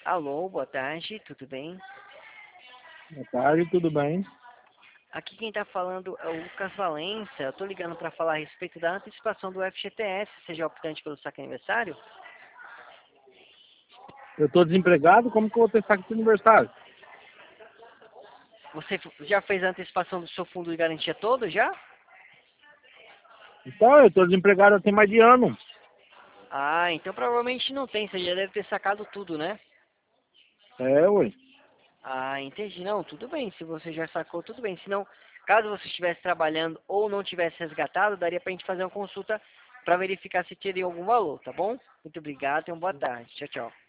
Alô, boa tarde, tudo bem? Boa tarde, tudo bem? Aqui quem está falando é o Lucas Valença. Eu estou ligando para falar a respeito da antecipação do FGTS, seja optante pelo saque aniversário. Eu estou desempregado, como que eu vou ter saque de aniversário? Você já fez a antecipação do seu fundo de garantia todo, já? Então, eu estou desempregado tem mais de ano. Ah, então provavelmente não tem, você já deve ter sacado tudo, né? É, ué. Ah, entendi. Não, tudo bem, se você já sacou, tudo bem. Se não, caso você estivesse trabalhando ou não tivesse resgatado, daria para a gente fazer uma consulta para verificar se teria algum valor, tá bom? Muito obrigado e uma boa tarde. Tchau, tchau.